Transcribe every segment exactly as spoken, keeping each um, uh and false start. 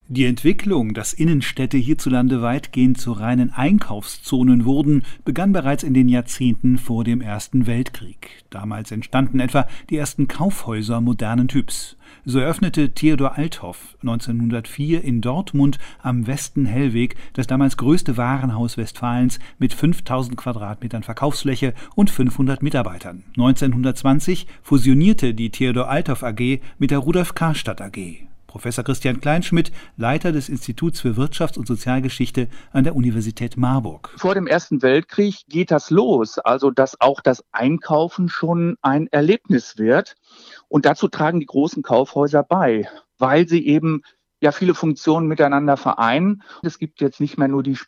Die Entwicklung, dass Innenstädte hierzulande weitgehend zu reinen Einkaufszonen wurden, begann bereits in den Jahrzehnten vor dem Ersten Weltkrieg. Damals entstanden etwa die ersten Kaufhäuser modernen Typs. So eröffnete Theodor Althoff neunzehnhundertvier in Dortmund am Westen-Hellweg das damals größte Warenhaus Westfalens mit fünftausend Quadratmetern Verkaufsfläche und fünfhundert Mitarbeitern. neunzehnhundertzwanzig fusionierte die Theodor Althoff A G mit der Rudolf Karstadt A G. Professor Christian Kleinschmidt, Leiter des Instituts für Wirtschafts- und Sozialgeschichte an der Universität Marburg. Vor dem Ersten Weltkrieg geht das los, also dass auch das Einkaufen schon ein Erlebnis wird. Und dazu tragen die großen Kaufhäuser bei, weil sie eben ja viele Funktionen miteinander vereinen. Es gibt jetzt nicht mehr nur die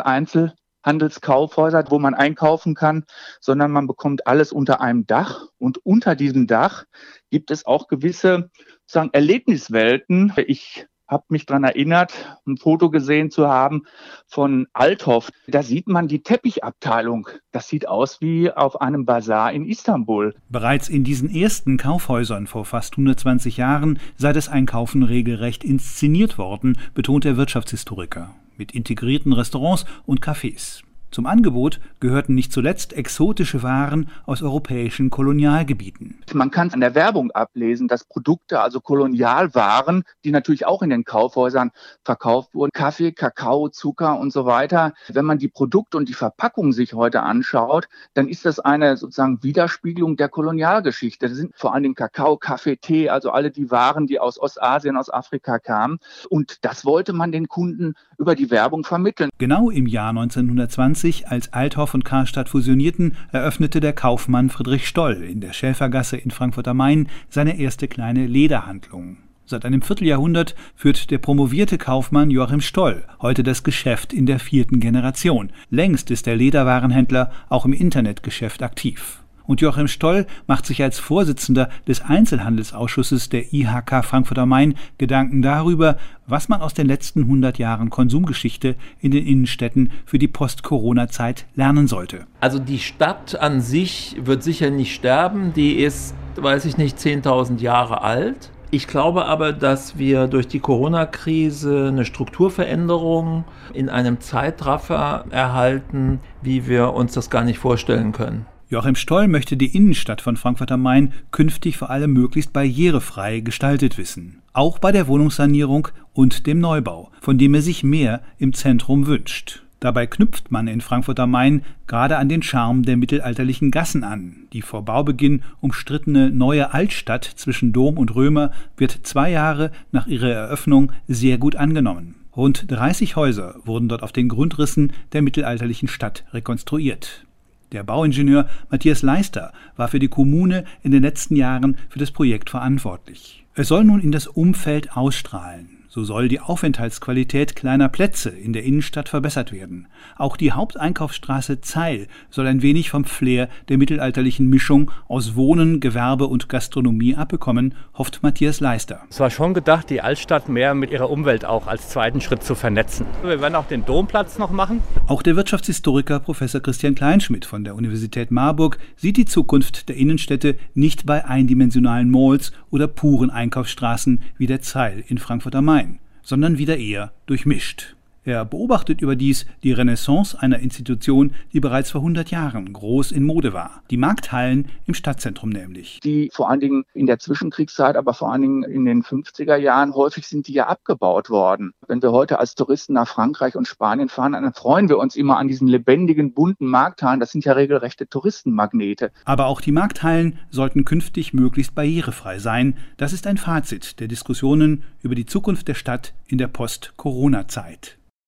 Spezialeinzelhandelskaufhäuser, wo man einkaufen kann, sondern man bekommt alles unter einem Dach. Und unter diesem Dach gibt es auch gewisse sozusagen Erlebniswelten. Ich habe mich daran erinnert, ein Foto gesehen zu haben von Althoff. Da sieht man die Teppichabteilung. Das sieht aus wie auf einem Bazar in Istanbul. Bereits in diesen ersten Kaufhäusern vor fast hundertzwanzig Jahren sei das Einkaufen regelrecht inszeniert worden, betont der Wirtschaftshistoriker, mit integrierten Restaurants und Cafés. Zum Angebot gehörten nicht zuletzt exotische Waren aus europäischen Kolonialgebieten. Man kann an der Werbung ablesen, dass Produkte, also Kolonialwaren, die natürlich auch in den Kaufhäusern verkauft wurden, Kaffee, Kakao, Zucker und so weiter. Wenn man die Produkte und die Verpackung sich heute anschaut, dann ist das eine sozusagen Widerspiegelung der Kolonialgeschichte. Das sind vor allen Dingen Kakao, Kaffee, Tee, also alle die Waren, die aus Ostasien, aus Afrika kamen. Und das wollte man den Kunden über die Werbung vermitteln. Genau im Jahr neunzehnhundertzwanzig, als Althoff und Karstadt fusionierten, eröffnete der Kaufmann Friedrich Stoll in der Schäfergasse in Frankfurt am Main seine erste kleine Lederhandlung. Seit einem Vierteljahrhundert führt der promovierte Kaufmann Joachim Stoll heute das Geschäft in der vierten Generation. Längst ist der Lederwarenhändler auch im Internetgeschäft aktiv. Und Joachim Stoll macht sich als Vorsitzender des Einzelhandelsausschusses der I H K Frankfurt am Main Gedanken darüber, was man aus den letzten hundert Jahren Konsumgeschichte in den Innenstädten für die Post-Corona-Zeit lernen sollte. Also die Stadt an sich wird sicher nicht sterben, die ist, weiß ich nicht, zehntausend Jahre alt. Ich glaube aber, dass wir durch die Corona-Krise eine Strukturveränderung in einem Zeitraffer erhalten, wie wir uns das gar nicht vorstellen können. Joachim Stoll möchte die Innenstadt von Frankfurt am Main künftig vor allem möglichst barrierefrei gestaltet wissen. Auch bei der Wohnungssanierung und dem Neubau, von dem er sich mehr im Zentrum wünscht. Dabei knüpft man in Frankfurt am Main gerade an den Charme der mittelalterlichen Gassen an. Die vor Baubeginn umstrittene neue Altstadt zwischen Dom und Römer wird zwei Jahre nach ihrer Eröffnung sehr gut angenommen. Rund dreißig Häuser wurden dort auf den Grundrissen der mittelalterlichen Stadt rekonstruiert. Der Bauingenieur Matthias Leister war für die Kommune in den letzten Jahren für das Projekt verantwortlich. Es soll nun in das Umfeld ausstrahlen. So soll die Aufenthaltsqualität kleiner Plätze in der Innenstadt verbessert werden. Auch die Haupteinkaufsstraße Zeil soll ein wenig vom Flair der mittelalterlichen Mischung aus Wohnen, Gewerbe und Gastronomie abbekommen, hofft Matthias Leister. Es war schon gedacht, die Altstadt mehr mit ihrer Umwelt auch als zweiten Schritt zu vernetzen. Wir werden auch den Domplatz noch machen. Auch der Wirtschaftshistoriker Professor Christian Kleinschmidt von der Universität Marburg sieht die Zukunft der Innenstädte nicht bei eindimensionalen Malls oder puren Einkaufsstraßen wie der Zeil in Frankfurt am Main, sondern wieder eher durchmischt. Er beobachtet überdies die Renaissance einer Institution, die bereits vor hundert Jahren groß in Mode war. Die Markthallen im Stadtzentrum nämlich. Die vor allen Dingen in der Zwischenkriegszeit, aber vor allen Dingen in den fünfziger Jahren, häufig sind die ja abgebaut worden. Wenn wir heute als Touristen nach Frankreich und Spanien fahren, dann freuen wir uns immer an diesen lebendigen, bunten Markthallen. Das sind ja regelrechte Touristenmagnete. Aber auch die Markthallen sollten künftig möglichst barrierefrei sein. Das ist ein Fazit der Diskussionen über die Zukunft der Stadt in der Post-Corona-Zeit.